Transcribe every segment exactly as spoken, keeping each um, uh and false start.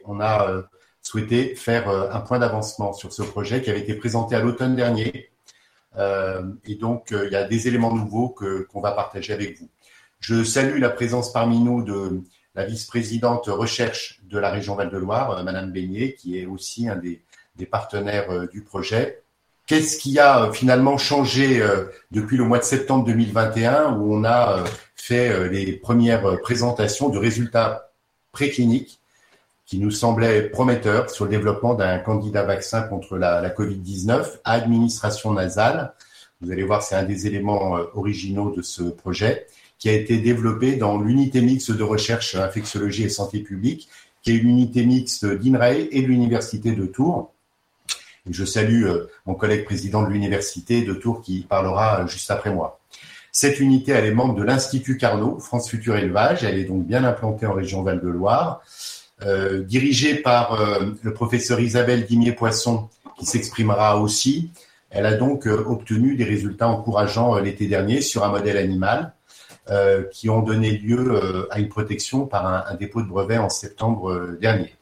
On a euh, souhaité faire euh, un point d'avancement sur ce projet qui avait été présenté à l'automne dernier. Euh, et donc, euh, il y a des éléments nouveaux que, qu'on va partager avec vous. Je salue la présence parmi nous de la vice-présidente recherche de la région Val-de-Loire, euh, Madame Beignet, qui est aussi un des, des partenaires euh, du projet. Qu'est-ce qui a euh, finalement changé euh, depuis le mois de septembre deux mille vingt et un, où on a euh, fait euh, les premières présentations de résultats précliniques qui nous semblaient prometteurs sur le développement d'un candidat vaccin contre la, la covid dix-neuf à administration nasale. Vous allez voir, c'est un des éléments euh, originaux de ce projet, qui a été développé dans l'unité mixte de recherche infectiologie et santé publique, qui est une unité mixte d'INRAE et de l'Université de Tours. Et je salue euh, mon collègue président de l'Université de Tours qui parlera euh, juste après moi. Cette unité, elle est membre de l'Institut Carnot, France Futur Élevage. Elle est donc bien implantée en région Val-de-Loire, euh, dirigée par euh, le professeur Isabelle Dimier-Poisson, qui s'exprimera aussi. Elle a donc euh, obtenu des résultats encourageants euh, l'été dernier sur un modèle animal, Euh, qui ont donné lieu euh, à une protection par un, un dépôt de brevet en septembre euh, dernier.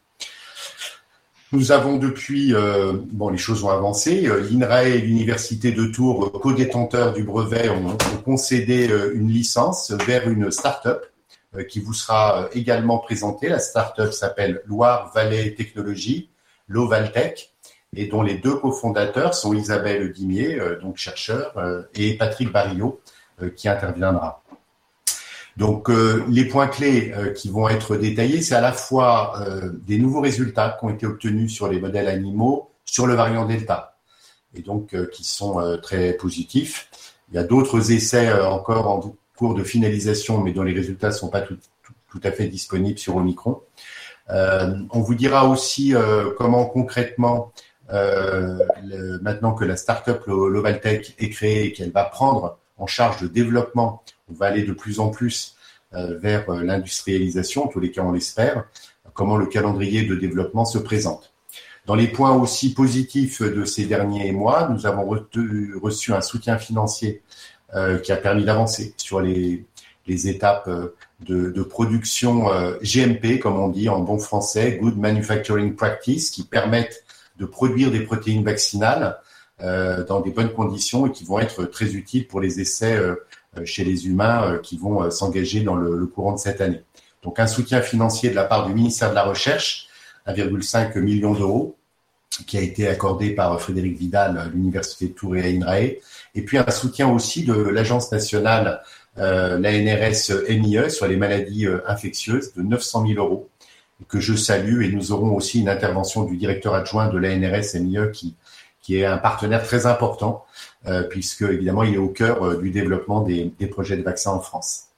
Nous avons depuis, euh, bon, les choses ont avancé. Euh, L'INRAE et l'Université de Tours, euh, co-détenteurs du brevet, ont, ont concédé euh, une licence vers une start-up euh, qui vous sera euh, également présentée. La start-up s'appelle Loire Vallée Technologies, Lovaltech, et dont les deux cofondateurs sont Isabelle Dimier, euh, donc chercheur, euh, et Patrick Barillot, euh, qui interviendra. Donc, euh, les points clés euh, qui vont être détaillés, c'est à la fois euh, des nouveaux résultats qui ont été obtenus sur les modèles animaux, sur le variant Delta, et donc euh, qui sont euh, très positifs. Il y a d'autres essais euh, encore en cours de finalisation, mais dont les résultats ne sont pas tout, tout, tout à fait disponibles sur Omicron. Euh, on vous dira aussi euh, comment concrètement, euh, le, maintenant que la start-up Lovaltech est créée et qu'elle va prendre en charge le développement, on va aller de plus en plus euh, vers euh, l'industrialisation, en tous les cas on l'espère, comment le calendrier de développement se présente. Dans les points aussi positifs de ces derniers mois, nous avons reçu, reçu un soutien financier euh, qui a permis d'avancer sur les, les étapes de, de production euh, G M P, comme on dit en bon français, Good Manufacturing Practice, qui permettent de produire des protéines vaccinales euh, dans des bonnes conditions et qui vont être très utiles pour les essais euh, chez les humains euh, qui vont euh, s'engager dans le, le courant de cette année. Donc un soutien financier de la part du ministère de la Recherche, un virgule cinq million d'euros, qui a été accordé par Frédéric Vidal à l'Université de Tours et à INRAE, et puis un soutien aussi de l'Agence nationale, euh, l'A N R S M I E, sur les maladies euh, infectieuses, de neuf cent mille euros, que je salue, et nous aurons aussi une intervention du directeur adjoint de l'A N R S M I E qui, qui est un partenaire très important, euh, puisque évidemment il est au cœur euh, du développement des, des projets de vaccins en France.